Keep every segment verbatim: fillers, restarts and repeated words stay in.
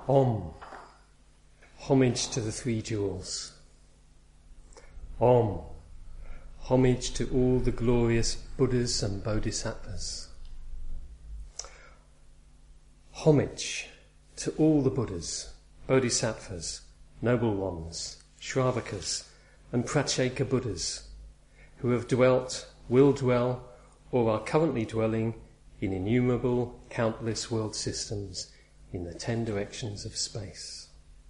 Om. Homage to the three jewels. Om. Homage to all the glorious Buddhas and Bodhisattvas. Homage to all the Buddhas, Bodhisattvas, Noble Ones, Shravakas and Pratyeka Buddhas who have dwelt, will dwell, or are currently dwelling in innumerable, countless world systems in the ten directions of space.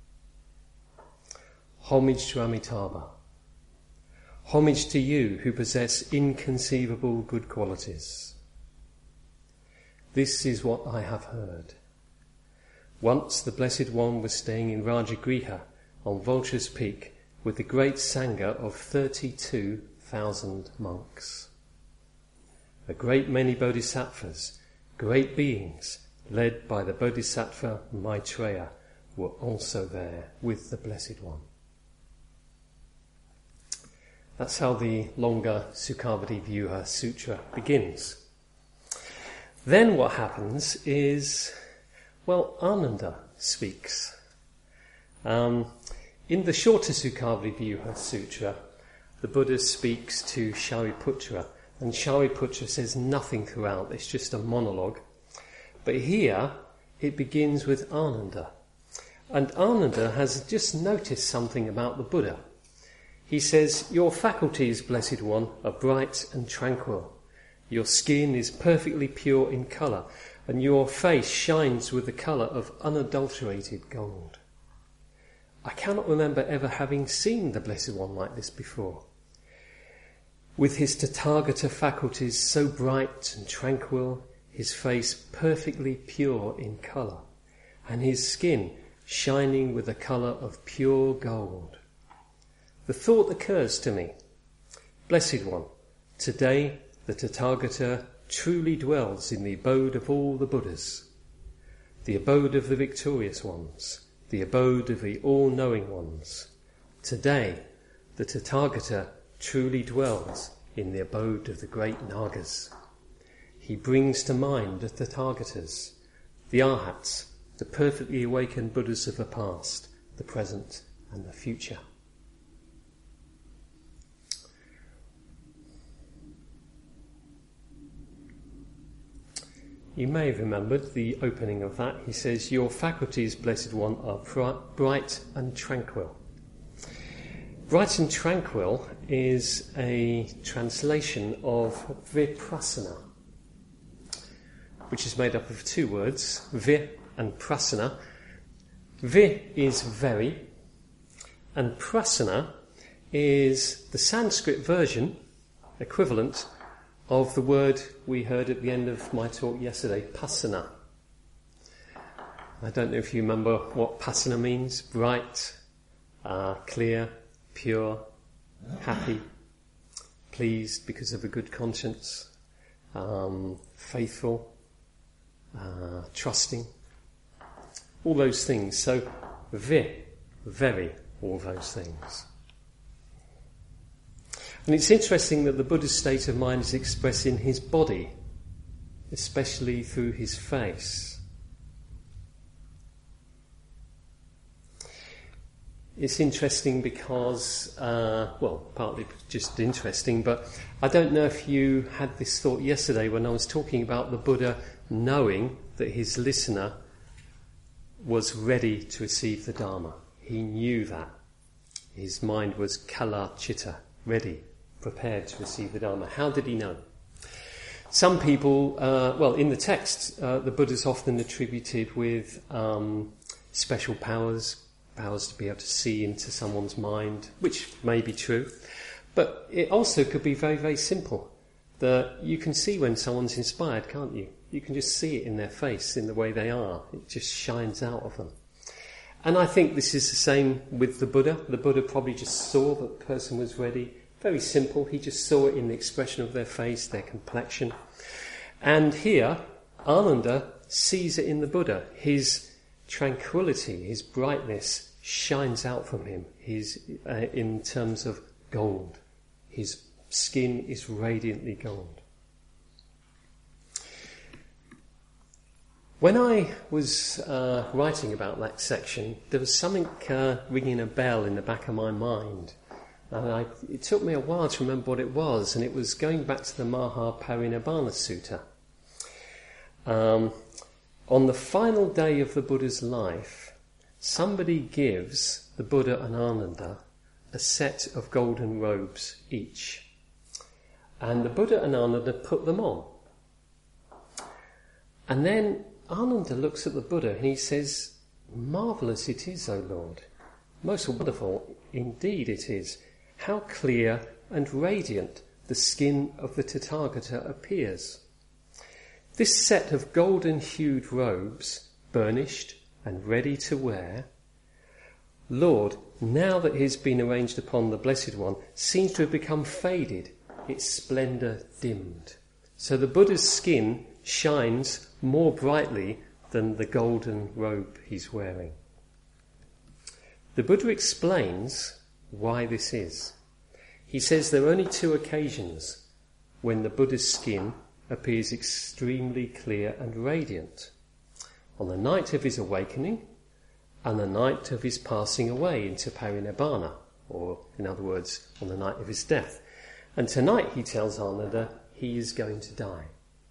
Homage to Amitabha. Homage to you who possess inconceivable good qualities. This is what I have heard. Once the Blessed One was staying in Rajagriha on Vulture's Peak with the great Sangha of thirty-two thousand monks. A great many bodhisattvas, great beings, led by the Bodhisattva Maitreya, were also there with the Blessed One. That's how the longer Sukhavati Vyuha Sutra begins. Then what happens is, well, Ananda speaks. Um, in the shorter Sukhavati Vyuha Sutra, the Buddha speaks to Shariputra, and Shariputra says nothing throughout, it's just a monologue. But here, it begins with Ananda. And Ananda has just noticed something about the Buddha. He says, your faculties, Blessed One, are bright and tranquil. Your skin is perfectly pure in colour, and your face shines with the colour of unadulterated gold. I cannot remember ever having seen the Blessed One like this before. With his Tathagata faculties so bright and tranquil, his face perfectly pure in colour, and his skin shining with the colour of pure gold. The thought occurs to me, Blessed One, today the Tathagata truly dwells in the abode of all the Buddhas, the abode of the victorious ones, the abode of the all-knowing ones. Today the Tathagata truly dwells in the abode of the great Nagas. He brings to mind the Tathagatas, the Arhats, the perfectly awakened Buddhas of the past, the present and the future. You may have remembered the opening of that. He says, your faculties, Blessed One, are bright and tranquil. Bright and tranquil is a translation of viprasana, which is made up of two words, vi and prasana. Vi is very, and prasana is the Sanskrit version, equivalent, of the word we heard at the end of my talk yesterday, pasana. I don't know if you remember what pasana means. Bright, uh, clear, pure, happy, pleased because of a good conscience, um, faithful, uh, trusting, all those things. So, vi, very, all those things. And it's interesting that the Buddha's state of mind is expressed in his body, especially through his face. It's interesting because, uh, well, partly just interesting, but I don't know if you had this thought yesterday when I was talking about the Buddha knowing that his listener was ready to receive the Dharma. He knew that. His mind was kala chitta, ready, prepared to receive the Dharma. How did he know? Some people, uh, well, in the text, uh, the Buddha's often attributed with um, special powers, powers to be able to see into someone's mind, which may be true, but it also could be very, very simple. That you can see when someone's inspired, can't you? You can just see it in their face, in the way they are. It just shines out of them. And I think this is the same with the Buddha. The Buddha probably just saw that the person was ready. Very simple. He just saw it in the expression of their face, their complexion. And here, Ananda sees it in the Buddha. His tranquility, his brightness shines out from him. His, uh, in terms of gold. His skin is radiantly gold. When I was uh, writing about that section, there was something uh, ringing a bell in the back of my mind. And I, it took me a while to remember what it was, and it was going back to the Maha Parinibbana Sutta. Um, on the final day of the Buddha's life, somebody gives the Buddha and Ananda a set of golden robes each. And the Buddha and Ananda put them on. And then Ananda looks at the Buddha and he says, "Marvellous it is, O Lord. Most wonderful indeed it is. How clear and radiant the skin of the Tathagata appears. This set of golden-hued robes, burnished and ready to wear, Lord, now that it has been arranged upon the Blessed One, seems to have become faded, its splendour dimmed. So the Buddha's skin shines more brightly than the golden robe he's wearing." The Buddha explains why this is. He says there are only two occasions when the Buddha's skin appears extremely clear and radiant. On the night of his awakening and the night of his passing away into Parinibbana, or in other words, on the night of his death. And tonight, he tells Ananda, he is going to die.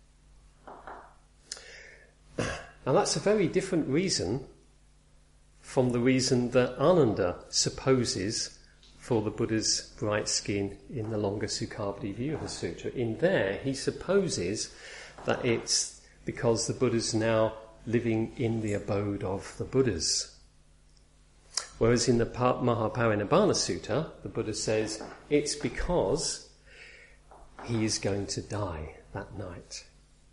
Now that's a very different reason from the reason that Ananda supposes for the Buddha's bright skin in the longer Sukhavati Vyuha Sutra. In there, he supposes that it's because the Buddha's now living in the abode of the Buddhas. Whereas in the Maha Parinibbana Sutta, the Buddha says it's because he is going to die that night.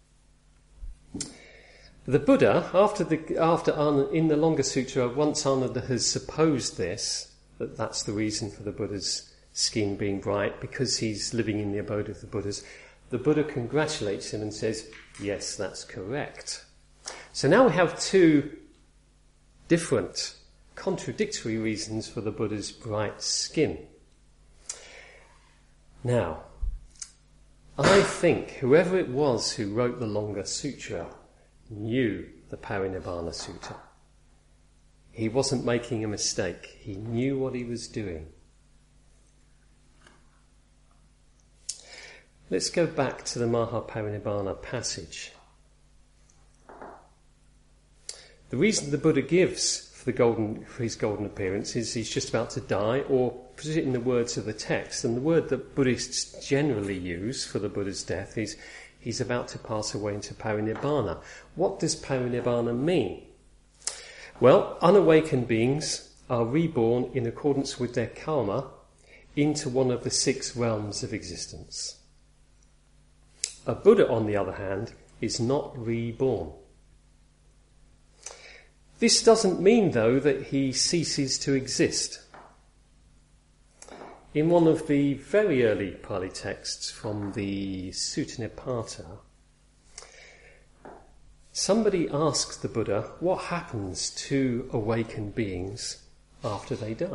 The Buddha, after the after in the longer sutra, once Ananda has supposed this, that that's the reason for the Buddha's skin being bright, because he's living in the abode of the Buddhas, the Buddha congratulates him and says, yes, that's correct. So now we have two different, contradictory reasons for the Buddha's bright skin. Now, I think whoever it was who wrote the longer sutra knew the Parinibbana Sutta. He wasn't making a mistake. He knew what he was doing. Let's go back to the Maha Parinibbana passage. The reason the Buddha gives for the golden for his golden appearance is he's just about to die, or put it in the words of the text, and the word that Buddhists generally use for the Buddha's death is he's about to pass away into Parinibbana. What does Parinibbana mean? Well, unawakened beings are reborn in accordance with their karma into one of the six realms of existence. A Buddha, on the other hand, is not reborn. This doesn't mean, though, that he ceases to exist. In one of the very early Pali texts from the Sutta Nipata, somebody asks the Buddha what happens to awakened beings after they die.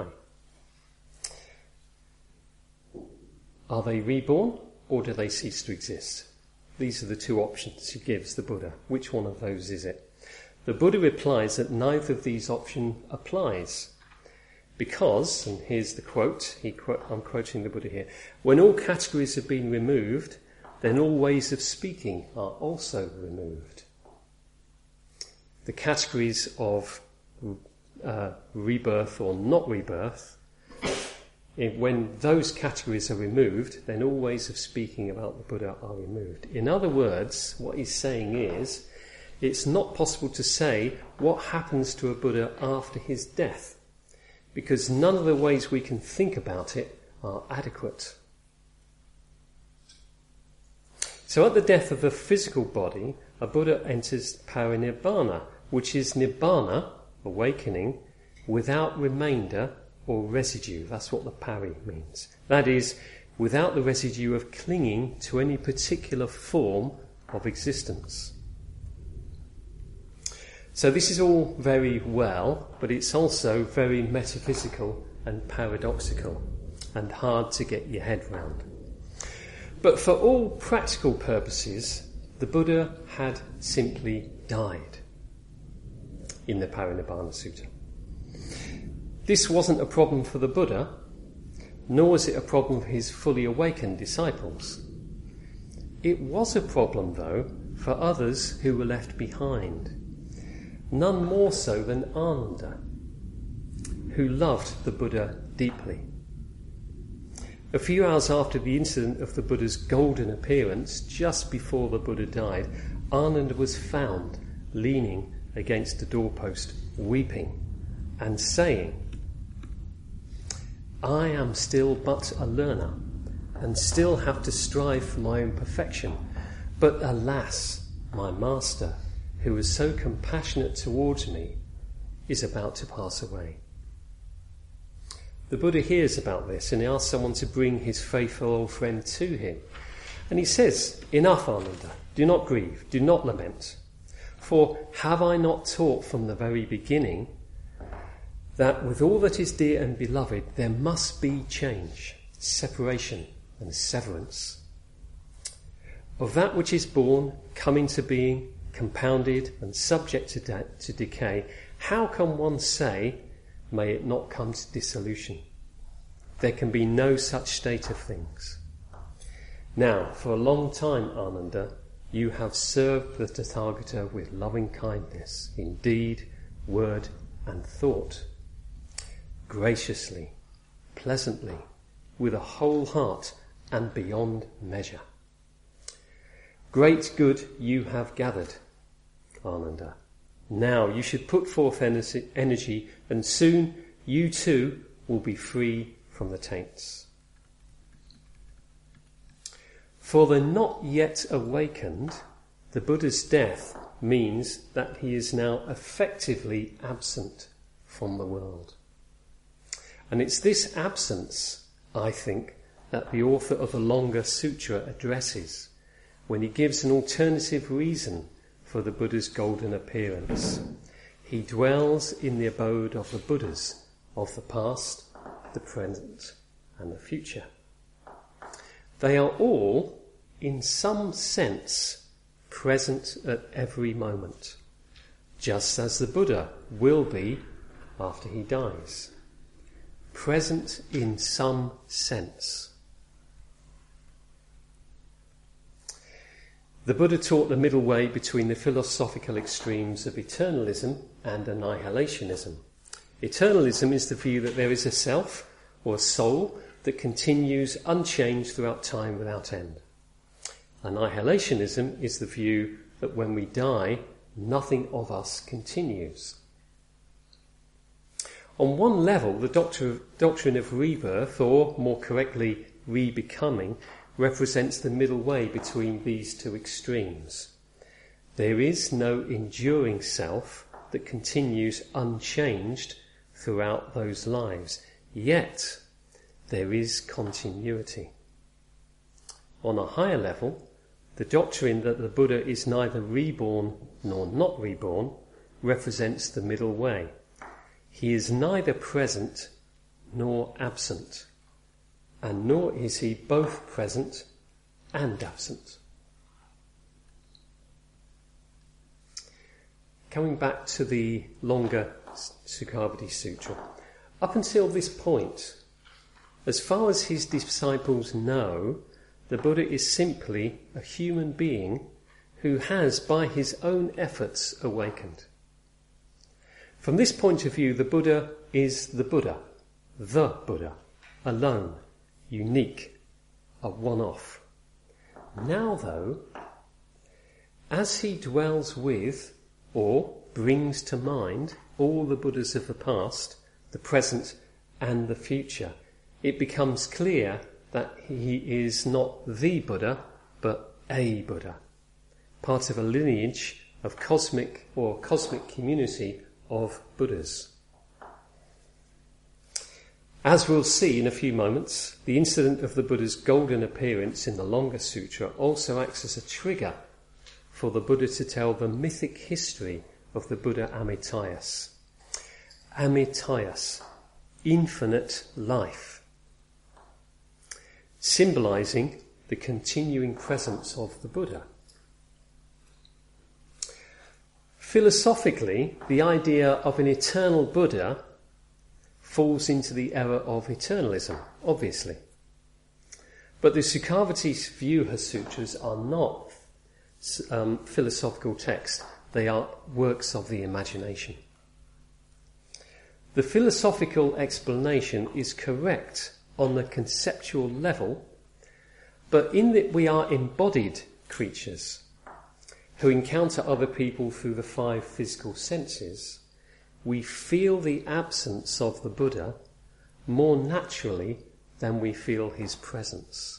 Are they reborn, or do they cease to exist? These are the two options he gives the Buddha. Which one of those is it? The Buddha replies that neither of these options applies. Because, and here's the quote, he quote, I'm quoting the Buddha here, when all categories have been removed, then all ways of speaking are also removed. The categories of uh, rebirth or not rebirth, if, when those categories are removed, then all ways of speaking about the Buddha are removed. In other words, what he's saying is, it's not possible to say what happens to a Buddha after his death, because none of the ways we can think about it are adequate. So at the death of the physical body, a Buddha enters Parinibbana, which is Nibbana, awakening, without remainder or residue. That's what the pari means. That is, without the residue of clinging to any particular form of existence. So this is all very well, but it's also very metaphysical and paradoxical and hard to get your head round. But for all practical purposes, the Buddha had simply died. in the Parinibbana Sutta. This wasn't a problem for the Buddha, nor was it a problem for his fully awakened disciples. It was a problem, though, for others who were left behind, none more so than Ananda, who loved the Buddha deeply. A few hours after the incident of the Buddha's golden appearance, just before the Buddha died, Ananda was found leaning against the doorpost, weeping and saying, "I am still but a learner, and still have to strive for my own perfection. But alas, my master, who was so compassionate towards me, is about to pass away." The Buddha hears about this and he asks someone to bring his faithful old friend to him. And he says, "Enough, Ananda, do not grieve, do not lament. For have I not taught from the very beginning that with all that is dear and beloved there must be change, separation and severance? Of that which is born, come into being, compounded and subject to, de- to decay, how can one say, may it not come to dissolution? There can be no such state of things. Now, for a long time, Ananda, you have served the Tathagata with loving kindness in deed, word and thought, graciously, pleasantly, with a whole heart and beyond measure. Great good you have gathered, Ananda. Now you should put forth energy, and soon you too will be free from the taints. For the not yet awakened, the Buddha's death means that he is now effectively absent from the world. And it's this absence, I think, that the author of the longer sutra addresses when he gives an alternative reason for the Buddha's golden appearance. He dwells in the abode of the Buddhas of the past, the present, and the future. They are all, in some sense, present at every moment, just as the Buddha will be after he dies. Present in some sense. The Buddha taught the middle way between the philosophical extremes of eternalism and annihilationism. Eternalism is the view that there is a self, or a soul, that continues unchanged throughout time without end. Annihilationism is the view that when we die, nothing of us continues. On one level, the doctrine of rebirth, or more correctly, rebecoming, represents the middle way between these two extremes. There is no enduring self that continues unchanged throughout those lives, yet there is continuity. On a higher level, the doctrine that the Buddha is neither reborn nor not reborn represents the middle way. He is neither present nor absent, and nor is he both present and absent. Coming back to the longer Sukhavati Sutra, up until this point, as far as his disciples know, the Buddha is simply a human being who has, by his own efforts, awakened. From this point of view, the Buddha is the Buddha, the Buddha, alone, unique, a one-off. Now, though, as he dwells with, or brings to mind, all the Buddhas of the past, the present and the future, it becomes clear that he is not the Buddha, but a Buddha, part of a lineage of cosmic or cosmic community of Buddhas. As we'll see in a few moments, the incident of the Buddha's golden appearance in the longer sutra also acts as a trigger for the Buddha to tell the mythic history of the Buddha Amitayus. Amitayus, infinite life, symbolizing the continuing presence of the Buddha. Philosophically, the idea of an eternal Buddha falls into the error of eternalism, obviously. But the Sukhavati Vyuha Sutras are not um, philosophical texts. They are works of the imagination. The philosophical explanation is correct on the conceptual level, but in that we are embodied creatures who encounter other people through the five physical senses, we feel the absence of the Buddha more naturally than we feel his presence.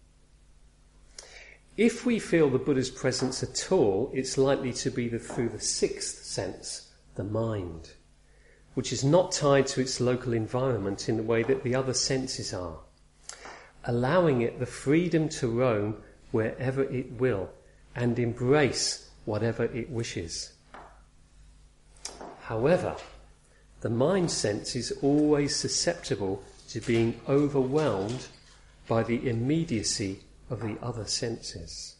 If we feel the Buddha's presence at all, it's likely to be the, through the sixth sense, the mind, which is not tied to its local environment in the way that the other senses are, allowing it the freedom to roam wherever it will and embrace whatever it wishes. However, the mind sense is always susceptible to being overwhelmed by the immediacy of the other senses.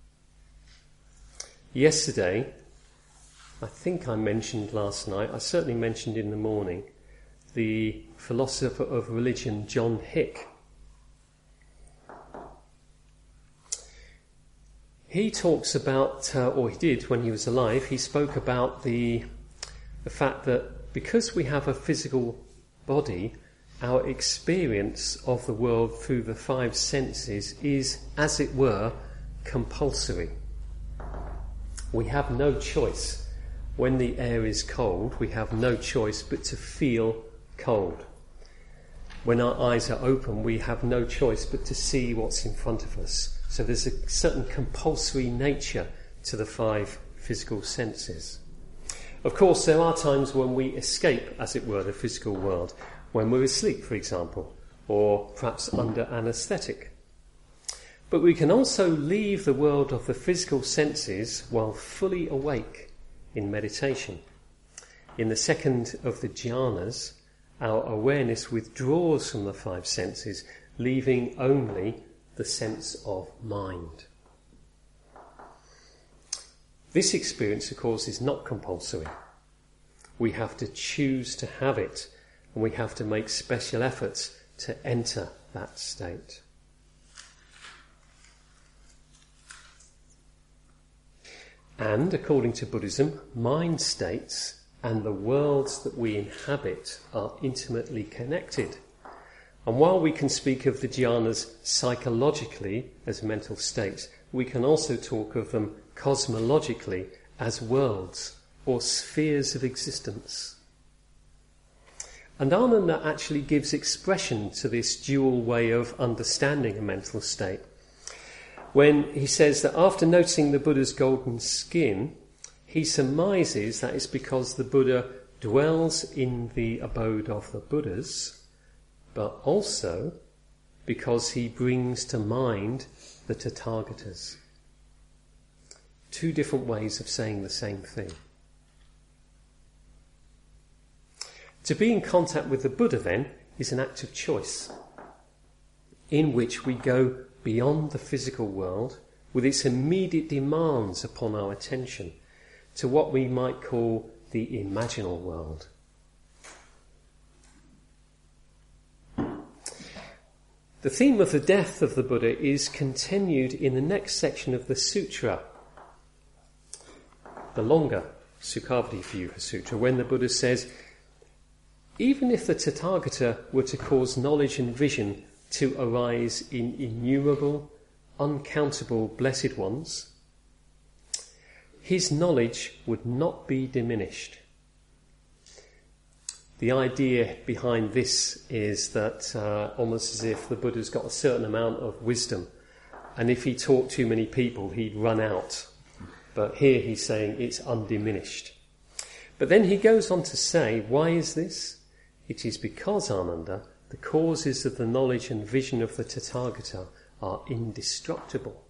Yesterday, I think I mentioned last night, I certainly mentioned in the morning, the philosopher of religion John Hick. He talks about, uh, or he did when he was alive, he spoke about the, the fact that because we have a physical body, our experience of the world through the five senses is, as it were, compulsory. We have no choice. When the air is cold, we have no choice but to feel cold. When our eyes are open, we have no choice but to see what's in front of us. So there's a certain compulsory nature to the five physical senses. Of course, there are times when we escape, as it were, the physical world, when we're asleep, for example, or perhaps under anaesthetic. But we can also leave the world of the physical senses while fully awake in meditation. In the second of the jhanas, our awareness withdraws from the five senses, leaving only the sense of mind. This experience, of course, is not compulsory. We have to choose to have it, and we have to make special efforts to enter that state. And, according to Buddhism, mind states and the worlds that we inhabit are intimately connected. And while we can speak of the jhanas psychologically as mental states, we can also talk of them cosmologically as worlds or spheres of existence. And Ananda actually gives expression to this dual way of understanding a mental state when he says that after noticing the Buddha's golden skin, he surmises that it's because the Buddha dwells in the abode of the Buddhas, but also because he brings to mind the Tathagatas. Two different ways of saying the same thing. To be in contact with the Buddha, then, is an act of choice, in which we go beyond the physical world with its immediate demands upon our attention to what we might call the imaginal world. The theme of the death of the Buddha is continued in the next section of the sutra, the longer Sukhavati Vyuha Sutra, when the Buddha says, even if the Tathagata were to cause knowledge and vision to arise in innumerable, uncountable blessed ones, his knowledge would not be diminished. The idea behind this is that uh, almost as if the Buddha's got a certain amount of wisdom, and if he taught too many people, he'd run out. But here he's saying it's undiminished. But then he goes on to say, why is this? It is because, Ananda, the causes of the knowledge and vision of the Tathagata are indestructible.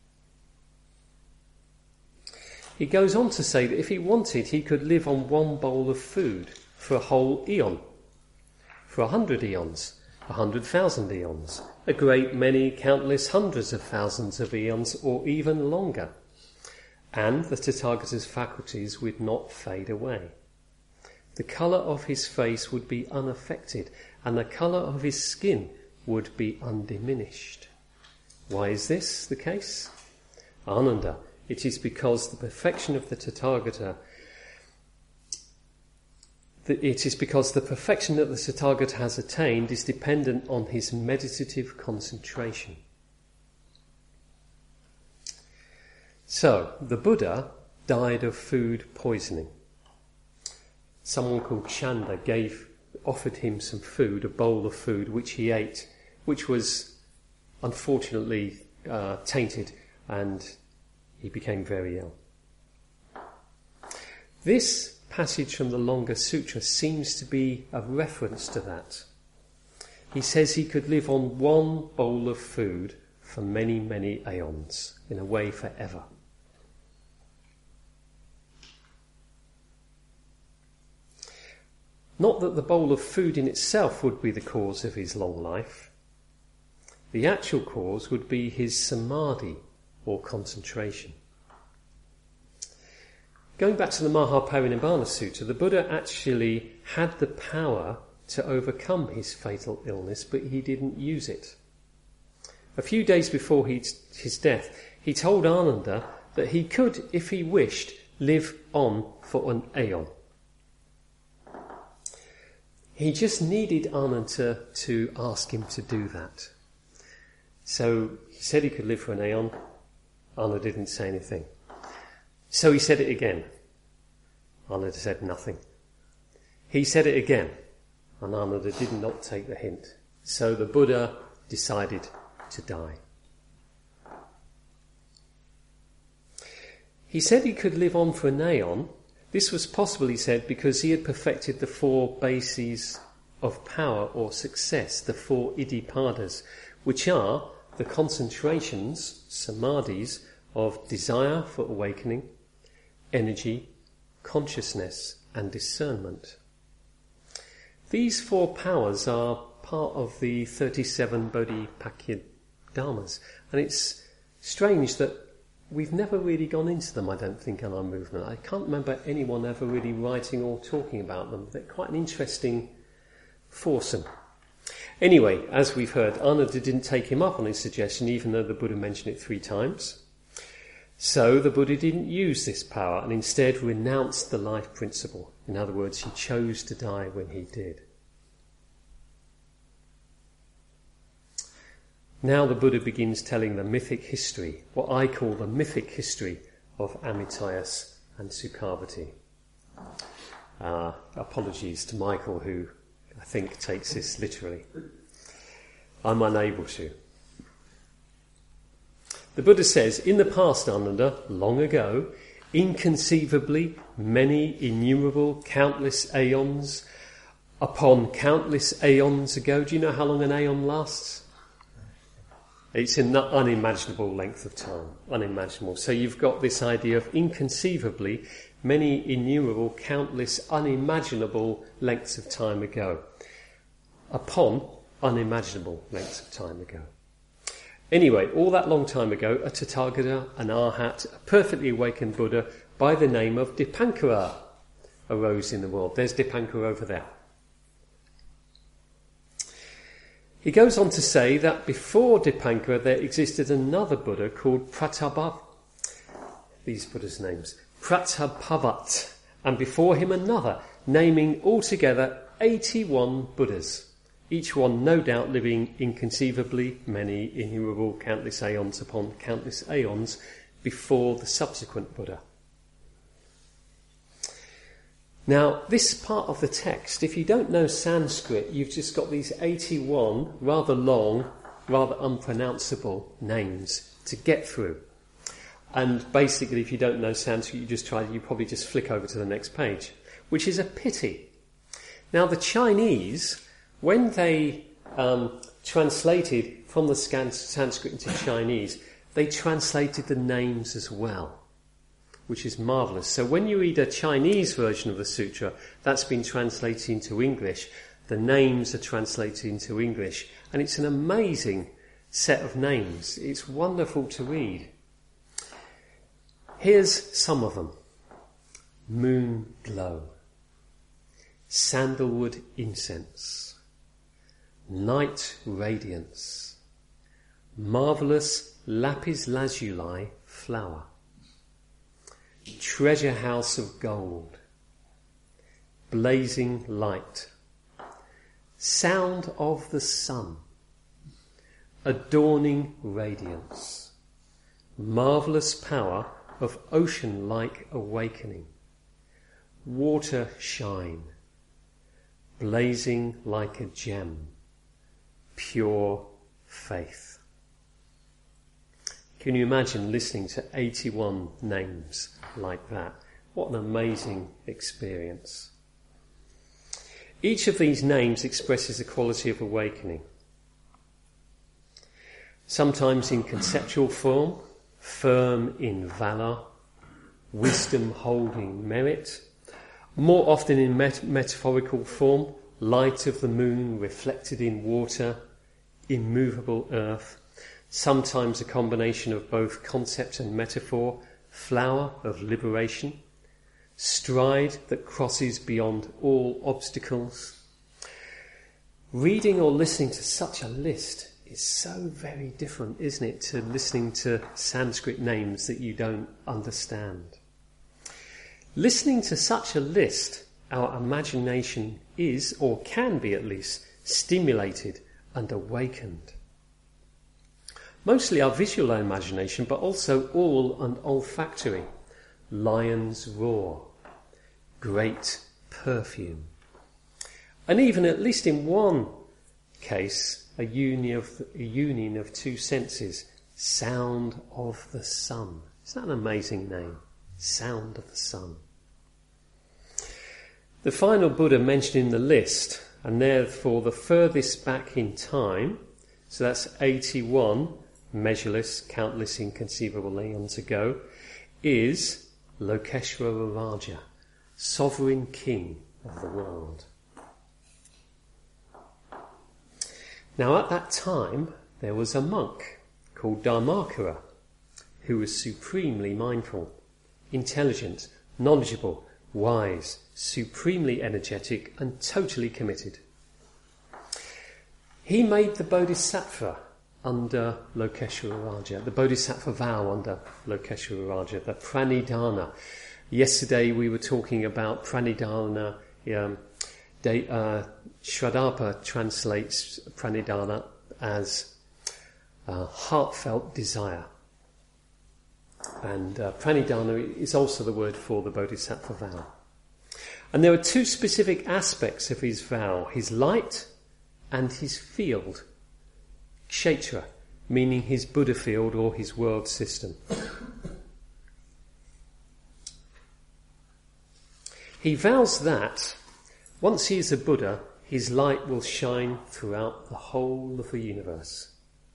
He goes on to say that if he wanted, he could live on one bowl of food for a whole eon, for a hundred eons, a hundred thousand eons, a great many, countless hundreds of thousands of eons, or even longer. and the Tathagata's faculties would not fade away. The colour of his face would be unaffected, and the colour of his skin would be undiminished. Why is this the case? Ananda, it is because the perfection of the Tathagata, it is because the perfection that the Tathagata has attained is dependent on his meditative concentration. So, the Buddha died of food poisoning. Someone called Chanda gave, offered him some food, a bowl of food, which he ate, which was unfortunately uh, tainted, and he became very ill. This passage from the Longa Sutra seems to be a reference to that. He says he could live on one bowl of food for many, many aeons, in a way forever. Not that the bowl of food in itself would be the cause of his long life. The actual cause would be his samadhi, or concentration. Going back to the Mahaparinibbana Sutta, the Buddha actually had the power to overcome his fatal illness, but he didn't use it. A few days before his death, he told Ananda that he could, if he wished, live on for an aeon. He just needed Ananda to ask him to do that. So he said he could live for an aeon. Ananda didn't say anything. So he said it again. Ananda said nothing. He said it again. And Ananda did not take the hint. So the Buddha decided to die. He said he could live on for an aeon. This was possible, he said, because he had perfected the four bases of power or success, the four iddhipadas, which are the concentrations, samadhis, of desire for awakening, energy, consciousness, and discernment. These four powers are part of the thirty-seven Bodhipakya Dharmas, and it's strange that we've never really gone into them, I don't think, in our movement. I can't remember anyone ever really writing or talking about them. They're quite an interesting foursome. Anyway, as we've heard, Ananda didn't take him up on his suggestion, even though the Buddha mentioned it three times. So the Buddha didn't use this power and instead renounced the life principle. In other words, he chose to die when he did. Now the Buddha begins telling the mythic history, what I call the mythic history of Amitayus and Sukhavati. Uh, apologies to Michael, who I think takes this literally. I'm unable to. The Buddha says, in the past, Ananda, long ago, inconceivably many, innumerable, countless aeons, upon countless aeons ago. Do you know how long an aeon lasts? It's an unimaginable length of time, unimaginable. So you've got this idea of inconceivably many, innumerable, countless, unimaginable lengths of time ago, upon unimaginable lengths of time ago. Anyway, all that long time ago, a Tathagata, an Arhat, a perfectly awakened Buddha by the name of Dipankara arose in the world. There's Dipankara over there. He goes on to say that before Dipankara there existed another Buddha called Pratabhavat. These Buddhas' names. Pratabhavat. And before him another, naming altogether eighty-one Buddhas. Each one no doubt living inconceivably many, innumerable, countless aeons upon countless aeons before the subsequent Buddha. Now, this part of the text, if you don't know Sanskrit, you've just got these eighty-one rather long, rather unpronounceable names to get through. And basically, if you don't know Sanskrit, you just try, you probably just flick over to the next page, which is a pity. Now, the Chinese, when they um, translated from the Sanskrit into Chinese, they translated the names as well, which is marvellous. So when you read a Chinese version of the sutra, that's been translated into English. The names are translated into English. And it's an amazing set of names. It's wonderful to read. Here's some of them. Moon glow, sandalwood incense, night radiance, marvellous lapis lazuli flower, treasure house of gold, blazing light, sound of the sun, adorning radiance, marvellous power of ocean-like awakening, water shine, blazing like a gem, pure faith. Can you imagine listening to eighty-one names like that? What an amazing experience. Each of these names expresses a quality of awakening. Sometimes in conceptual form, firm in valour, wisdom holding merit. More often in met- metaphorical form, light of the moon reflected in water, immovable earth. Sometimes a combination of both concept and metaphor, flower of liberation, stride that crosses beyond all obstacles. Reading or listening to such a list is so very different, isn't it, to listening to Sanskrit names that you don't understand. Listening to such a list, our imagination is, or can be at least, stimulated and awakened. Mostly our visual imagination, but also oral and olfactory. Lion's roar, great perfume. And even, at least in one case, a union of, a union of two senses, sound of the sun. Isn't that an amazing name? Sound of the sun. The final Buddha mentioned in the list, and therefore the furthest back in time, so that's eighty-one, measureless, countless, inconceivable eons ago, is Lokeshvara Raja, sovereign king of the world. Now at that time there was a monk called Dharmakara who was supremely mindful, intelligent, knowledgeable, wise, supremely energetic and totally committed. He made the Bodhisattva under Lokeshvara Raja, the Bodhisattva vow under Lokeshvara Raja, the Pranidhana. Yesterday we were talking about Pranidhana. Um, de, uh, Shraddharpa translates Pranidhana as uh, heartfelt desire. And uh, Pranidhana is also the word for the Bodhisattva vow. And there are two specific aspects of his vow, his light and his field. Kshetra, meaning his Buddha field or his world system. He vows that once he is a Buddha, his light will shine throughout the whole of the universe.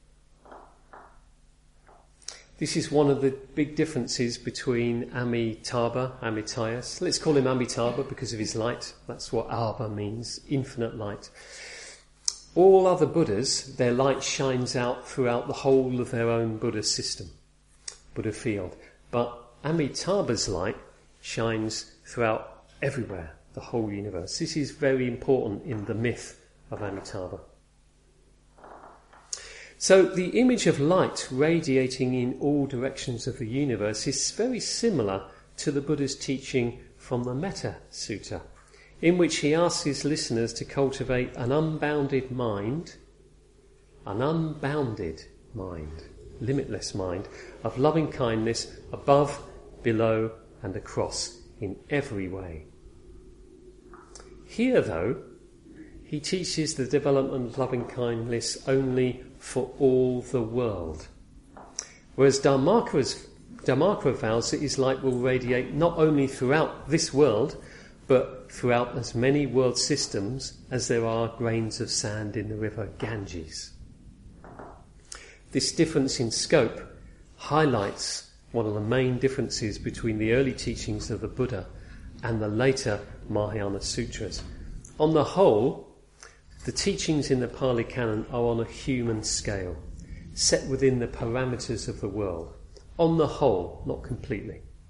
This is one of the big differences between Amitabha, Amitayus. Let's call him Amitabha because of his light. That's what Abha means, infinite light. All other Buddhas, their light shines out throughout the whole of their own Buddha system, Buddha field. But Amitabha's light shines throughout everywhere, the whole universe. This is very important in the myth of Amitabha. So the image of light radiating in all directions of the universe is very similar to the Buddha's teaching from the Metta Sutta, in which he asks his listeners to cultivate an unbounded mind, an unbounded mind, limitless mind, of loving kindness above, below and across in every way. Here, though, he teaches the development of loving kindness only for all the world. Whereas Dharmakara's, Dharmakara vows that his light will radiate not only throughout this world, but throughout as many world systems as there are grains of sand in the river Ganges. This difference in scope highlights one of the main differences between the early teachings of the Buddha and the later Mahayana Sutras. On the whole, the teachings in the Pali Canon are on a human scale, set within the parameters of the world. On the whole, not completely.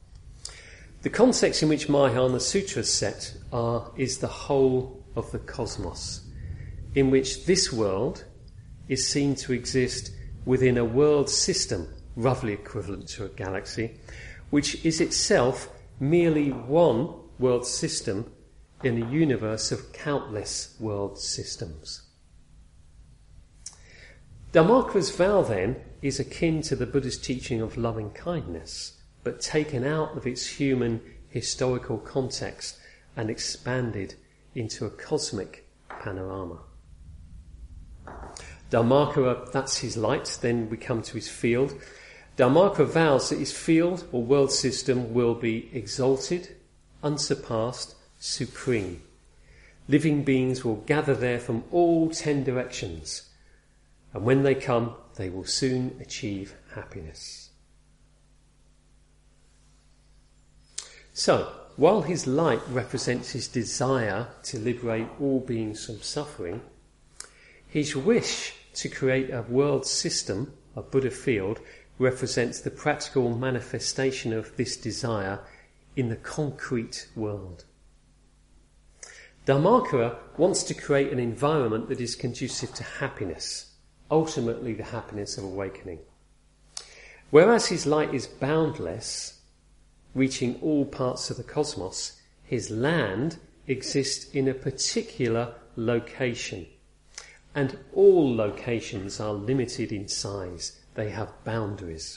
The context in which Mahayana Sutra is set are, is the whole of the cosmos, in which this world is seen to exist within a world system, roughly equivalent to a galaxy, which is itself merely one world system in a universe of countless world systems. Dharmakara's vow, then, is akin to the Buddha's teaching of loving kindness, but taken out of its human historical context and expanded into a cosmic panorama. Dharmakara, that's his light. Then we come to his field. Dharmakara vows that his field or world system will be exalted, unsurpassed, supreme. Living beings will gather there from all ten directions, and when they come, they will soon achieve happiness. So, while his light represents his desire to liberate all beings from suffering, his wish to create a world system, a Buddha field, represents the practical manifestation of this desire in the concrete world. Dharmakara wants to create an environment that is conducive to happiness, ultimately the happiness of awakening. Whereas his light is boundless, reaching all parts of the cosmos, his land exists in a particular location. And all locations are limited in size. They have boundaries.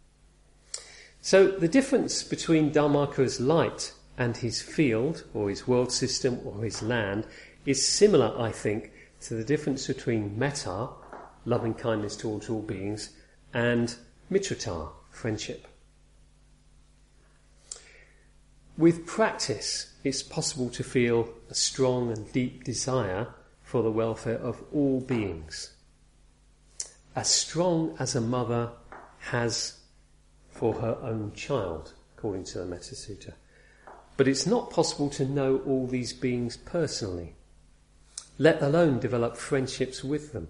So the difference between Dharmakara's light and his field, or his world system, or his land, is similar, I think, to the difference between metta, loving kindness towards all beings, and mitrata, friendship. With practice, it's possible to feel a strong and deep desire for the welfare of all beings, as strong as a mother has for her own child, according to the Metta Sutta. But it's not possible to know all these beings personally, let alone develop friendships with them.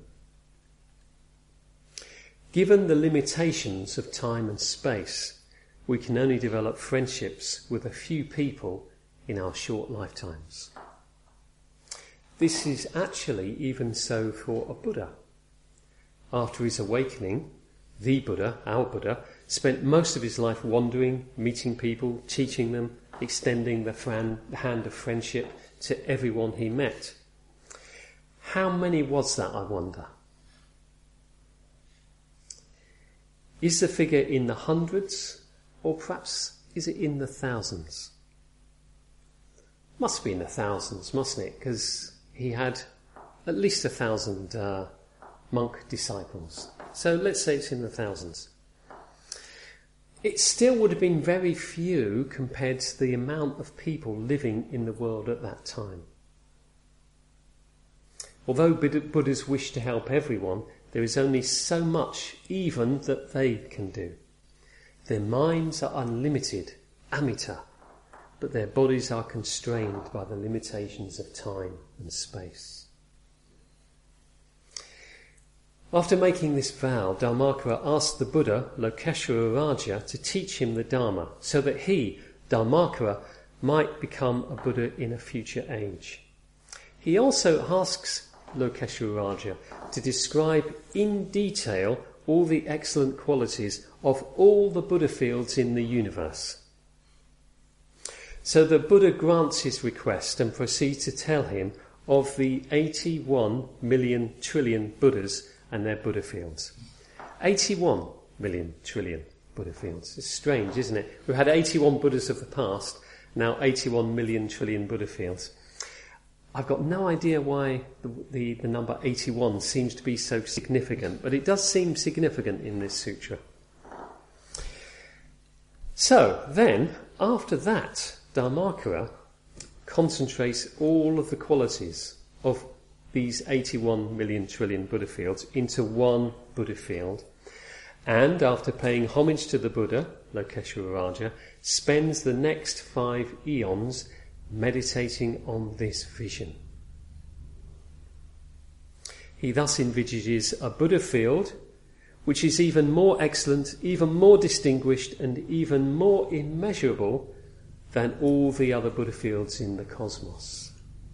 Given the limitations of time and space, we can only develop friendships with a few people in our short lifetimes. This is actually even so for a Buddha. After his awakening, the Buddha, our Buddha, spent most of his life wandering, meeting people, teaching them, extending the fran- hand of friendship to everyone he met. How many was that, I wonder? Is the figure in the hundreds, or perhaps is it in the thousands? Must be in the thousands, mustn't it? Because he had at least a thousand uh, monk disciples. So let's say it's in the thousands. It still would have been very few compared to the amount of people living in the world at that time. Although Buddhas wish to help everyone, there is only so much even that they can do. Their minds are unlimited, amita, but their bodies are constrained by the limitations of time and space. After making this vow, Dharmakara asked the Buddha, Lokeshvara Raja, to teach him the Dharma, so that he, Dharmakara, might become a Buddha in a future age. He also asks Lokeshvara Raja to describe in detail all the excellent qualities of all the Buddha fields in the universe. So the Buddha grants his request and proceeds to tell him of the eighty-one million trillion Buddhas and their Buddha fields. eighty-one million trillion Buddha fields. It's strange, isn't it? We've had eighty-one Buddhas of the past, now eighty-one million trillion Buddha fields. I've got no idea why the, the, the number eighty-one seems to be so significant, but it does seem significant in this sutra. So, then, after that, Dharmakara concentrates all of the qualities of these eighty-one million trillion Buddha fields into one Buddha field, and after paying homage to the Buddha, Lokeshvara Raja, spends the next five eons meditating on this vision. He thus envisages a Buddha field which is even more excellent, even more distinguished, and even more immeasurable than all the other Buddha fields in the cosmos.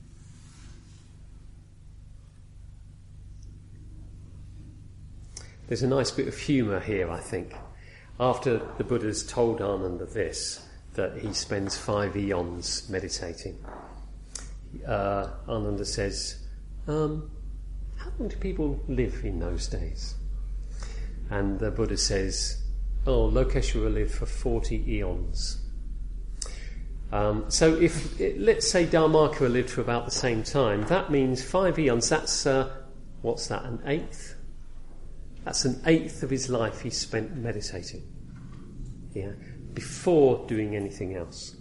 There's a nice bit of humour here, I think. After the Buddha's told Ananda this, that he spends five eons meditating, uh, Ananda says, um, how long do people live in those days? And the Buddha says, oh, Lokeshwara lived for forty eons. Um, so if, it, let's say Dharmakara lived for about the same time, that means five eons, that's, uh, what's that, an eighth? That's an eighth of his life he spent meditating, yeah, before doing anything else.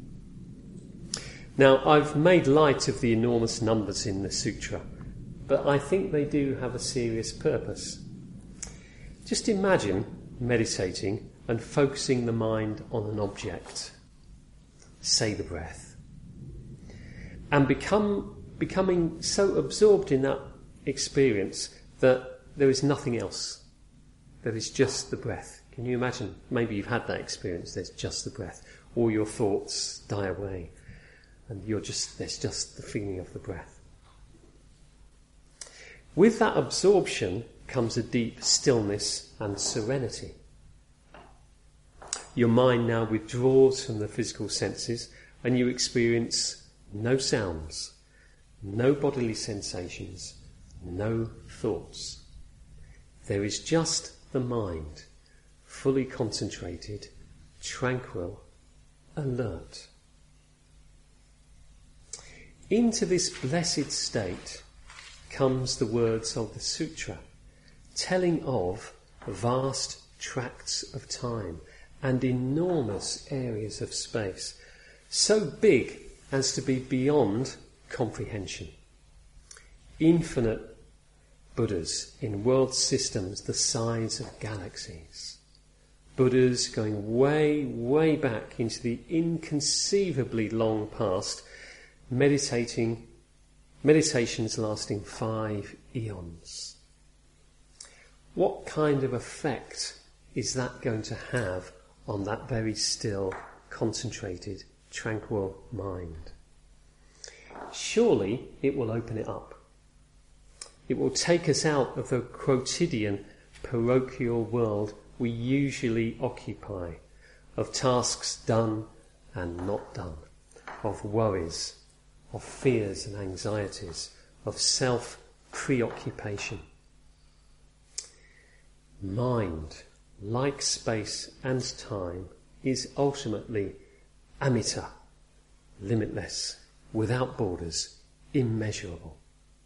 Now, I've made light of the enormous numbers in the sutra, but I think they do have a serious purpose. Just imagine meditating and focusing the mind on an object, say the breath, and become becoming so absorbed in that experience that there is nothing else. There is just the breath. Can you imagine? Maybe you've had that experience. There's just the breath. All your thoughts die away, and you're just there's just the feeling of the breath. With that absorption comes a deep stillness and serenity. Your mind now withdraws from the physical senses, and you experience no sounds, no bodily sensations, no thoughts. There is just the mind, fully concentrated, tranquil, alert. Into this blessed state comes the words of the sutra, telling of vast tracts of time and enormous areas of space, so big as to be beyond comprehension. Infinite Buddhas in world systems the size of galaxies. Buddhas going way, way back into the inconceivably long past, meditating, meditations lasting five eons. What kind of effect is that going to have on that very still, concentrated, tranquil mind? Surely it will open it up. It will take us out of the quotidian, parochial world we usually occupy, of tasks done and not done, of worries, of fears and anxieties, of self-preoccupation. Mind, like space and time, is ultimately amita, limitless, without borders, immeasurable.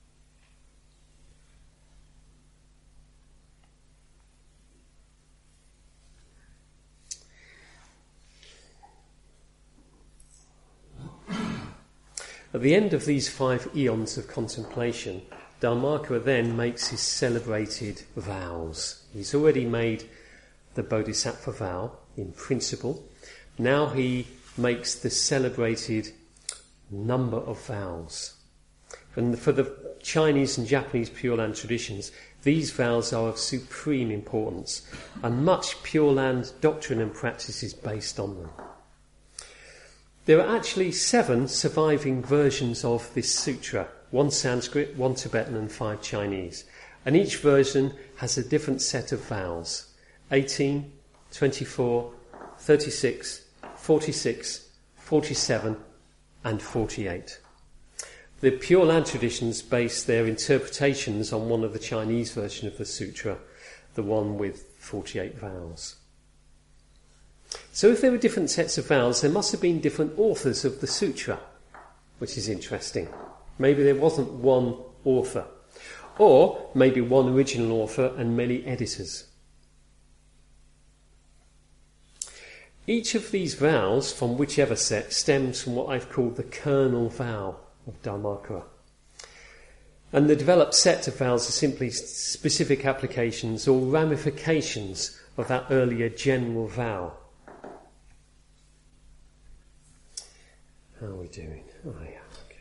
At the end of these five eons of contemplation, Dharmakara then makes his celebrated vows. He's already made the Bodhisattva vow in principle. Now he makes the celebrated number of vows. And for the Chinese and Japanese Pure Land traditions, these vows are of supreme importance, and much Pure Land doctrine and practice is based on them. There are actually seven surviving versions of this sutra, one Sanskrit, one Tibetan and five Chinese. And each version has a different set of vows, eighteen, twenty-four, thirty-six, forty-six, forty-seven and forty-eight. The Pure Land traditions base their interpretations on one of the Chinese version of the sutra, the one with forty-eight vows. So if there were different sets of vows, there must have been different authors of the sutra, which is interesting. Maybe there wasn't one author, or maybe one original author and many editors. Each of these vows, from whichever set, stems from what I've called the kernel vow of Dharmakara. And the developed set of vows are simply specific applications or ramifications of that earlier general vow. How are we doing? Oh, yeah,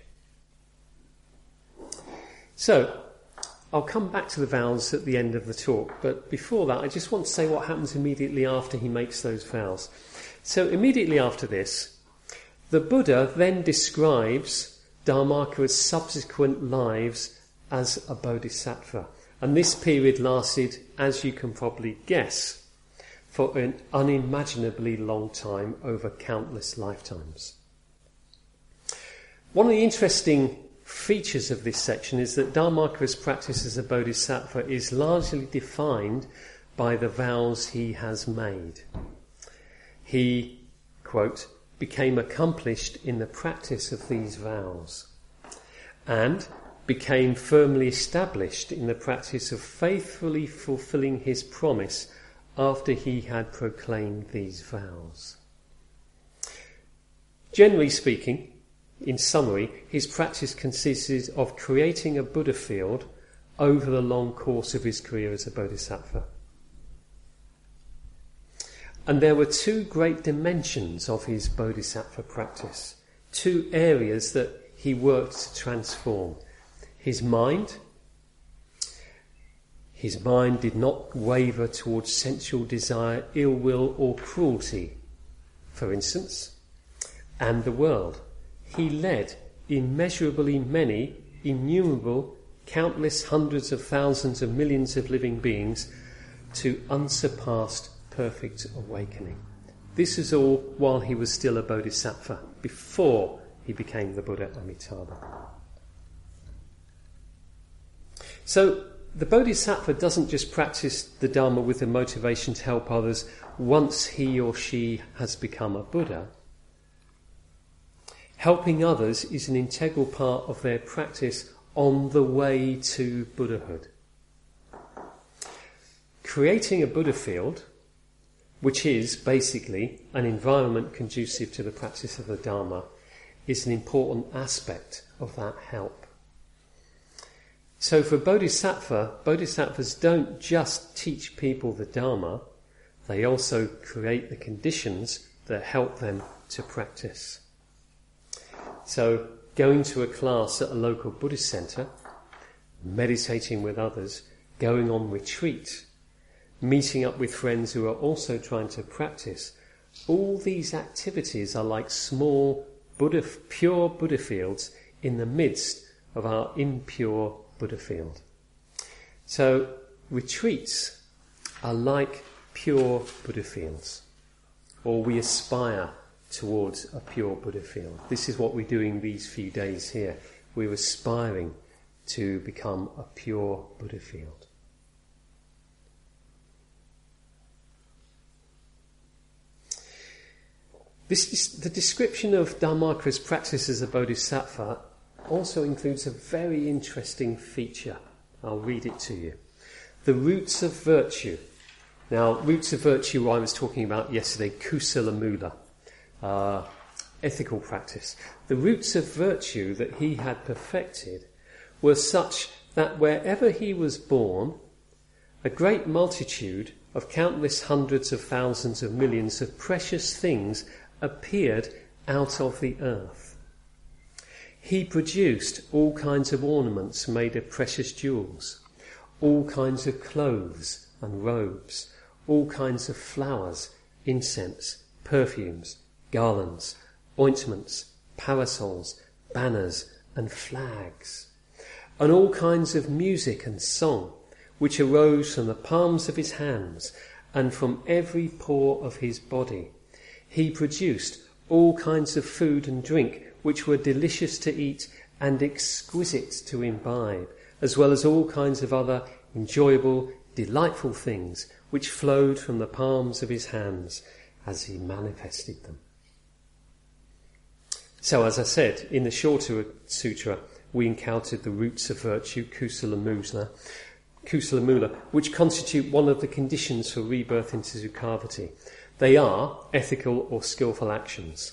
okay. So, I'll come back to the vows at the end of the talk, but before that I just want to say what happens immediately after he makes those vows. So immediately after this, The Buddha then describes Dharmakara's subsequent lives as a bodhisattva. And this period lasted, as you can probably guess, for an unimaginably long time over countless lifetimes. One of the interesting features of this section is that Dharmakara's practice as a bodhisattva is largely defined by the vows he has made. He, quote, became accomplished in the practice of these vows and became firmly established in the practice of faithfully fulfilling his promise after he had proclaimed these vows. Generally speaking, in summary, his practice consisted of creating a Buddha field over the long course of his career as a bodhisattva. And there were two great dimensions of his bodhisattva practice, two areas that he worked to transform. His mind, his mind did not waver towards sensual desire, ill will or cruelty, for instance, and the world. He led immeasurably many, innumerable, countless hundreds of thousands of millions of living beings to unsurpassed perfect awakening. This is all while he was still a bodhisattva, before he became the Buddha Amitabha. So the bodhisattva doesn't just practice the Dharma with the motivation to help others once he or she has become a Buddha. Helping others is an integral part of their practice on the way to Buddhahood. Creating a Buddha field, which is basically an environment conducive to the practice of the Dharma, is an important aspect of that help. So for Bodhisattva, Bodhisattvas don't just teach people the Dharma, they also create the conditions that help them to practice. So going to a class at a local Buddhist centre, meditating with others, going on retreat, meeting up with friends who are also trying to practice, all these activities are like small Buddha, pure Buddha fields in the midst of our impure Buddha field. So retreats are like pure Buddha fields, or we aspire towards a pure Buddha field. This is what we're doing these few days here. We're aspiring to become a pure Buddha field. This is, the description of Dharmakara's practice as a bodhisattva also includes a very interesting feature. I'll read it to you. The roots of virtue. Now, roots of virtue I was talking about yesterday, kusala mula, uh, ethical practice. The roots of virtue that he had perfected were such that wherever he was born, a great multitude of countless hundreds of thousands of millions of precious things appeared out of the earth. He produced all kinds of ornaments made of precious jewels, all kinds of clothes and robes, all kinds of flowers, incense, perfumes, garlands, ointments, parasols, banners and flags, and all kinds of music and song, which arose from the palms of his hands and from every pore of his body. He produced all kinds of food and drink which were delicious to eat and exquisite to imbibe, as well as all kinds of other enjoyable, delightful things which flowed from the palms of his hands as he manifested them. So, as I said, in the shorter sutra, we encountered the roots of virtue, kusala mula, kusala mula, which constitute one of the conditions for rebirth into Sukhavati. They are ethical or skillful actions.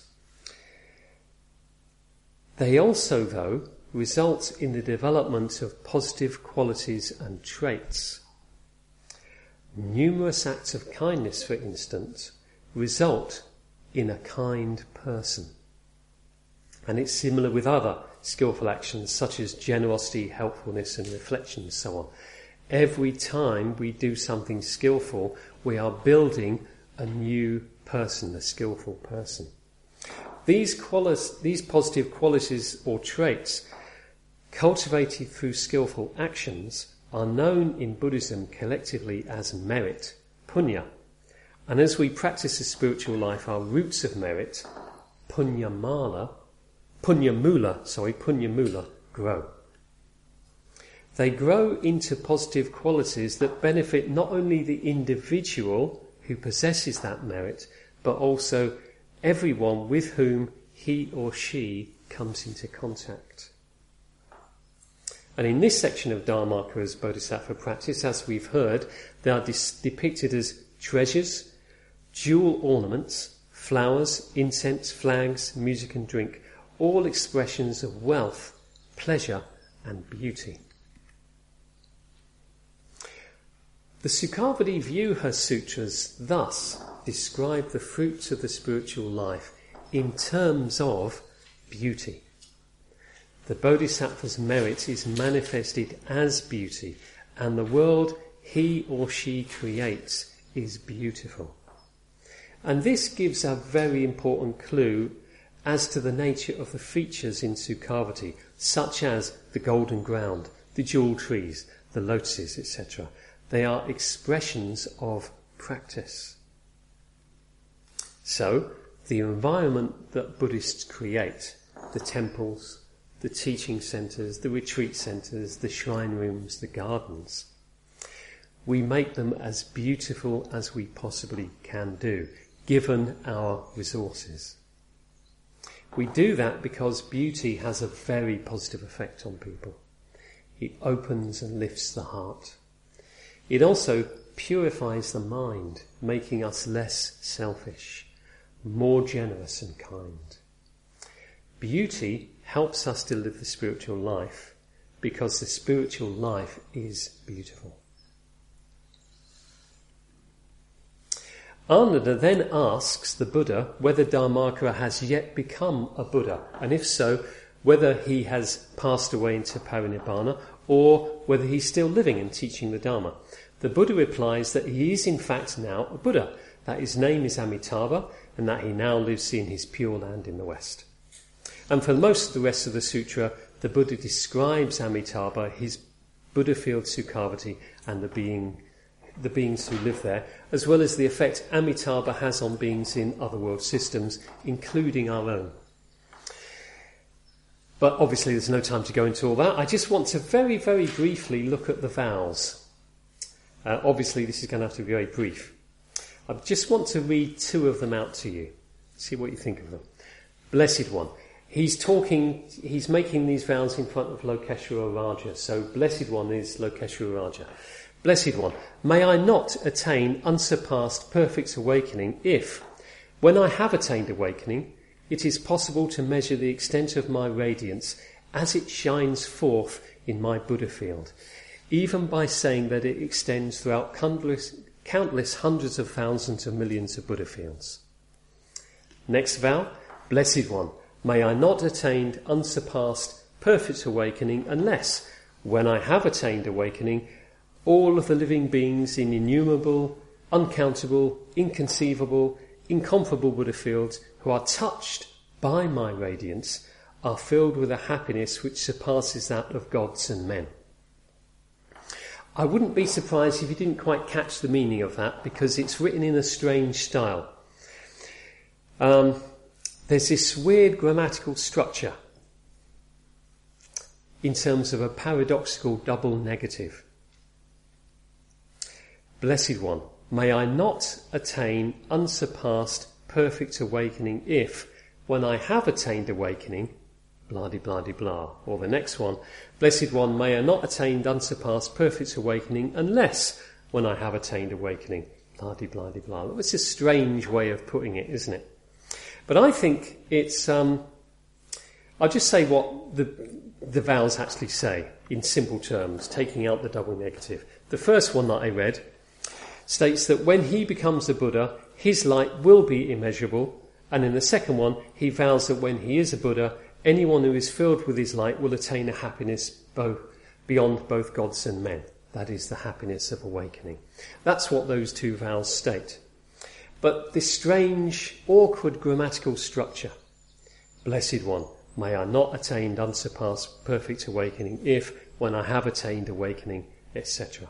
They also, though, result in the development of positive qualities and traits. Numerous acts of kindness, for instance, result in a kind person. And it's similar with other skillful actions such as generosity, helpfulness and reflection and so on. Every time we do something skillful, we are building a new person, a skillful person. These, quali- these positive qualities or traits, cultivated through skillful actions, are known in Buddhism collectively as merit, punya. And as we practice the spiritual life, our roots of merit, punyamala, punyamula, sorry, punyamula, grow. They grow into positive qualities that benefit not only the individual who possesses that merit, but also everyone with whom he or she comes into contact. And in this section of Dharmakara's Bodhisattva practice, as we've heard, they are dis- depicted as treasures, jewel ornaments, flowers, incense, flags, music and drink, all expressions of wealth, pleasure and beauty. The Sukhavati Vyuha Sutras thus describe the fruits of the spiritual life in terms of beauty. The Bodhisattva's merit is manifested as beauty, and the world he or she creates is beautiful. And this gives a very important clue as to the nature of the features in Sukhavati, such as the golden ground, the jewel trees, the lotuses, et cetera. They are expressions of practice. So, the environment that Buddhists create, the temples, the teaching centres, the retreat centres, the shrine rooms, the gardens, we make them as beautiful as we possibly can do, given our resources. We do that because beauty has a very positive effect on people. It opens and lifts the heart. It also purifies the mind, making us less selfish, more generous and kind. Beauty helps us to live the spiritual life because the spiritual life is beautiful. Ananda then asks the Buddha whether Dharmakara has yet become a Buddha, and if so, whether he has passed away into parinibbana or whether he's still living and teaching the Dharma. The Buddha replies that he is in fact now a Buddha, that his name is Amitabha, and that he now lives in his Pure Land in the West. And for most of the rest of the sutra, the Buddha describes Amitabha, his Buddha field Sukhavati, and the being, the beings who live there, as well as the effect Amitabha has on beings in other world systems, including our own. But obviously there's no time to go into all that. I just want to very, very briefly look at the vows. Uh, obviously this is going to have to be very brief. I just want to read two of them out to you. See what you think of them. Blessed One. He's talking, he's making these vows in front of Lokeshwara Raja. So Blessed One is Lokeshwara Raja. Blessed One, may I not attain unsurpassed perfect awakening if, when I have attained awakening, it is possible to measure the extent of my radiance as it shines forth in my Buddha field, even by saying that it extends throughout countless, countless hundreds of thousands of millions of Buddha fields. Next vow, Blessed One, may I not attain unsurpassed perfect awakening unless, when I have attained awakening, all of the living beings in innumerable, uncountable, inconceivable, incomparable Buddha fields who are touched by my radiance are filled with a happiness which surpasses that of gods and men. I wouldn't be surprised if you didn't quite catch the meaning of that, because it's written in a strange style. Um, there's this weird grammatical structure in terms of a paradoxical double negative. Blessed One, may I not attain unsurpassed perfect awakening if, when I have attained awakening, blah-de-blah-de-blah. Or the next one, Blessed One, may I not attain unsurpassed perfect awakening unless, when I have attained awakening, blah-de-blah-de-blah. It's a strange way of putting it, isn't it? But I think it's, um, I'll just say what the, the vows actually say in simple terms, taking out the double negative. The first one that I read states that when he becomes a Buddha, his light will be immeasurable, and in the second one, he vows that when he is a Buddha, anyone who is filled with his light will attain a happiness both beyond both gods and men. That is the happiness of awakening. That's what those two vows state. But this strange, awkward grammatical structure Blessed One, may I not attain unsurpassed perfect awakening if, when I have attained awakening, et cetera.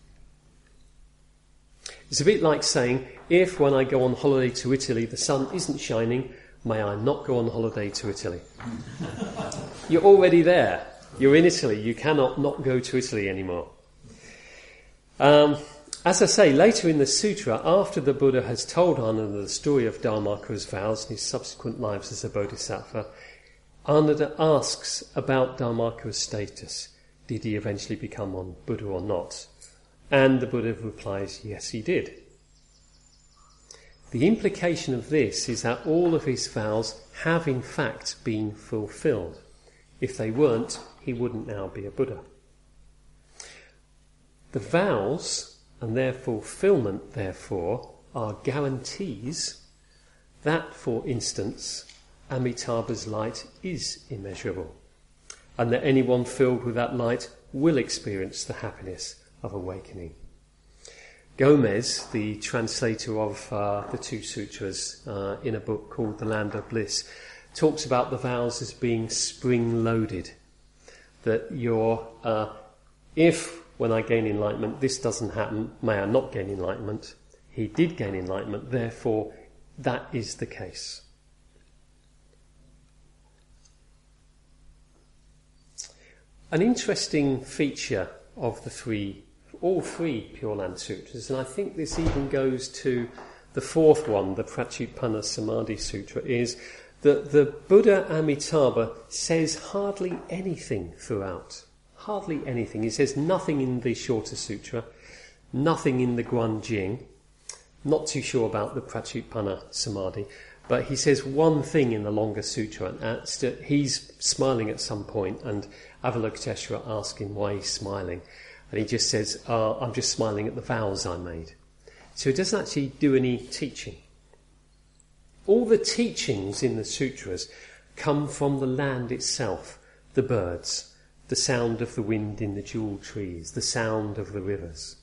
It's a bit like saying, if when I go on holiday to Italy the sun isn't shining, may I not go on holiday to Italy. You're already there. You're in Italy. You cannot not go to Italy anymore. Um, as I say, later in the sutra, after the Buddha has told Ananda the story of Dharmaka's vows and his subsequent lives as a bodhisattva, Ananda asks about Dharmaka's status. Did he eventually become one Buddha or not? And the Buddha replies, yes, he did. The implication of this is that all of his vows have in fact been fulfilled. If they weren't, he wouldn't now be a Buddha. The vows and their fulfillment, therefore, are guarantees that, for instance, Amitabha's light is immeasurable, and that anyone filled with that light will experience the happiness of awakening. Gomez, the translator of uh, the two sutras uh, in a book called The Land of Bliss, talks about the vows as being spring-loaded. That you're, uh, if when I gain enlightenment this doesn't happen, may I not gain enlightenment. He did gain enlightenment, therefore that is the case. An interesting feature of the three all three Pure Land Sutras, and I think this even goes to the fourth one, the Pratyutpana Samadhi Sutra, is that the Buddha Amitabha says hardly anything throughout. Hardly anything. He says nothing in the Shorter Sutra, nothing in the Guanjing, not too sure about the Pratyutpana Samadhi, but he says one thing in the Longer Sutra, and that's that he's smiling at some point, and Avalokiteshvara asks him why he's smiling. And he just says, uh, I'm just smiling at the vows I made. So he doesn't actually do any teaching. All the teachings in the sutras come from the land itself, the birds, the sound of the wind in the jewel trees, the sound of the rivers.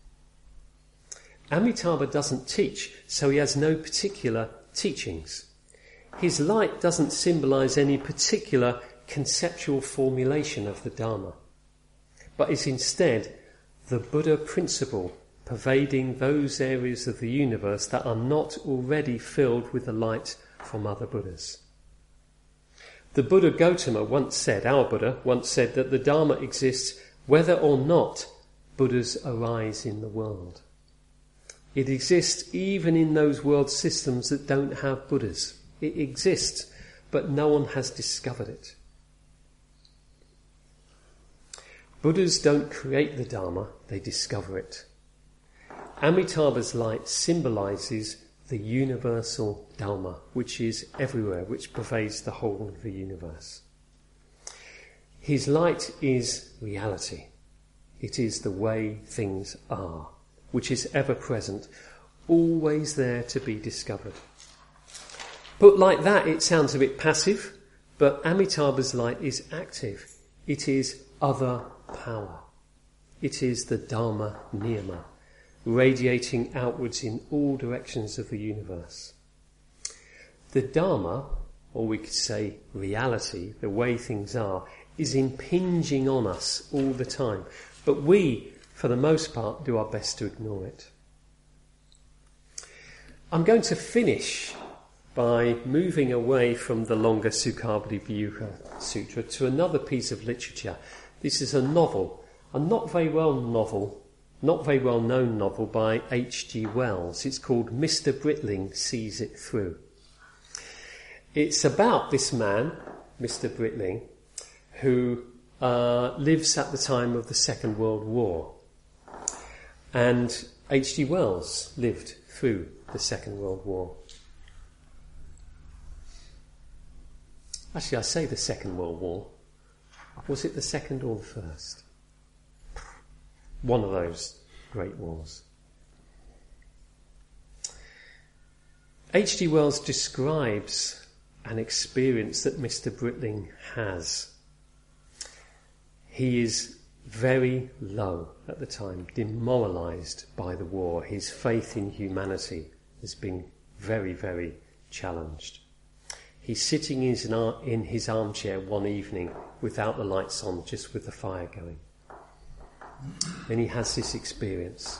Amitabha doesn't teach, so he has no particular teachings. His light doesn't symbolise any particular conceptual formulation of the Dharma, but is instead the Buddha principle pervading those areas of the universe that are not already filled with the light from other Buddhas. The Buddha Gautama once said, our Buddha once said, that the Dharma exists whether or not Buddhas arise in the world. It exists even in those world systems that don't have Buddhas. It exists, but no one has discovered it. Buddhas don't create the Dharma, they discover it. Amitabha's light symbolises the universal Dharma, which is everywhere, which pervades the whole of the universe. His light is reality. It is the way things are, which is ever present, always there to be discovered. Put like that, it sounds a bit passive, but Amitabha's light is active. It is other power. It is the Dharma Niyama, radiating outwards in all directions of the universe. The Dharma, or we could say reality, the way things are, is impinging on us all the time. But we, for the most part, do our best to ignore it. I'm going to finish by moving away from the longer Sukhavati Vyuha Sutra to another piece of literature. This is a novel, a not very well novel, not very well known novel by H G Wells. It's called Mister Britling Sees It Through. It's about this man, Mister Britling, who uh, lives at the time of the Second World War. And H G Wells lived through the Second World War. Actually, I say the Second World War. Was it the second or the first? One of those great wars. H G Wells describes an experience that Mister Britling has. He is very low at the time, demoralised by the war. His faith in humanity has been very, very challenged. He's sitting in his, in his armchair one evening without the lights on, just with the fire going. And he has this experience.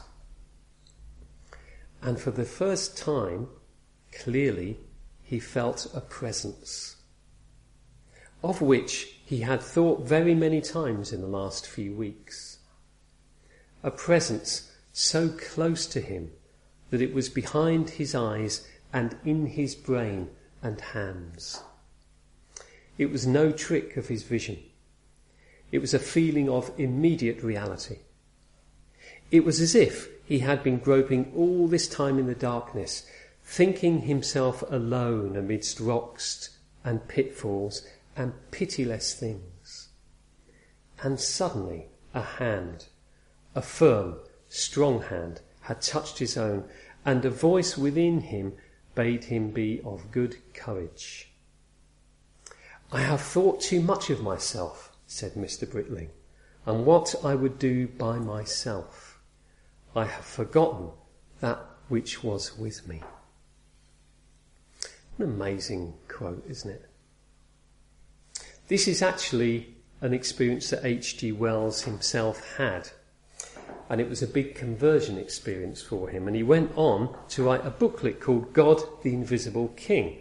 And for the first time, clearly, he felt a presence, of which he had thought very many times in the last few weeks. A presence so close to him that it was behind his eyes and in his brain and hands. It was no trick of his vision. It was a feeling of immediate reality. It was as if he had been groping all this time in the darkness, thinking himself alone amidst rocks and pitfalls and pitiless things. And suddenly a hand, a firm, strong hand, had touched his own, and a voice within him bade him be of good courage. "I have thought too much of myself," said Mister Britling, "and what I would do by myself. I have forgotten that which was with me." An amazing quote, isn't it? This is actually an experience that H G Wells himself had, and it was a big conversion experience for him, and he went on to write a booklet called God the Invisible King.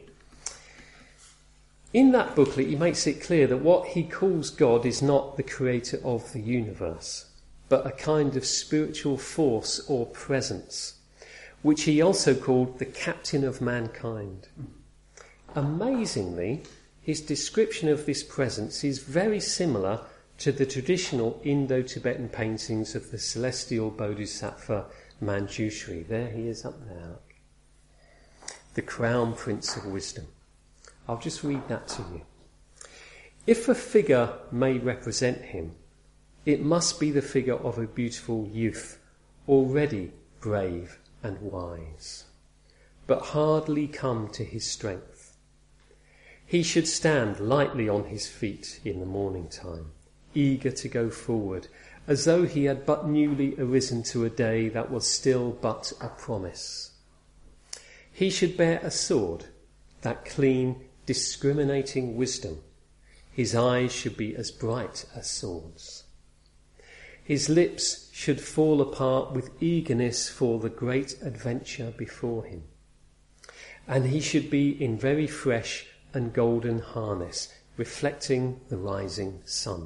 In that booklet he makes it clear that what he calls God is not the creator of the universe, but a kind of spiritual force or presence, which he also called the captain of mankind. Amazingly, his description of this presence is very similar to the traditional Indo-Tibetan paintings of the celestial Bodhisattva Manjushri. There he is up there. The crown prince of wisdom. I'll just read that to you. If a figure may represent him, it must be the figure of a beautiful youth, already brave and wise, but hardly come to his strength. He should stand lightly on his feet in the morning time, eager to go forward, as though he had but newly arisen to a day that was still but a promise. He should bear a sword, that clean, discriminating wisdom. His eyes should be as bright as swords. His lips should fall apart with eagerness for the great adventure before him. And he should be in very fresh and golden harness, reflecting the rising sun.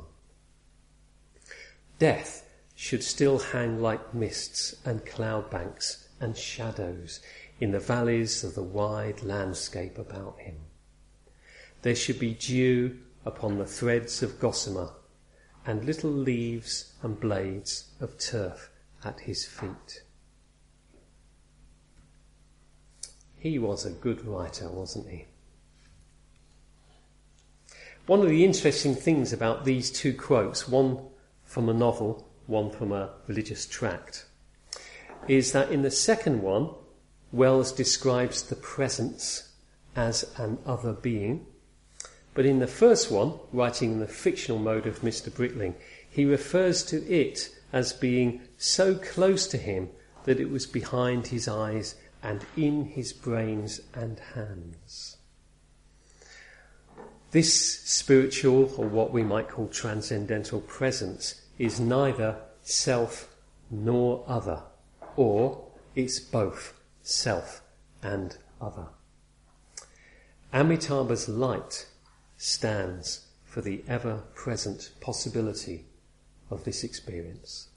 Death should still hang like mists and cloud banks and shadows in the valleys of the wide landscape about him. There should be dew upon the threads of gossamer and little leaves and blades of turf at his feet. He was a good writer, wasn't he? One of the interesting things about these two quotes, one from a novel, one from a religious tract, is that in the second one, Wells describes the presence as an other being, but in the first one, writing in the fictional mode of Mister Britling, he refers to it as being so close to him that it was behind his eyes and in his brains and hands. This spiritual, or what we might call transcendental presence, is neither self nor other, or it's both self and other. Amitabha's light stands for the ever-present possibility of this experience.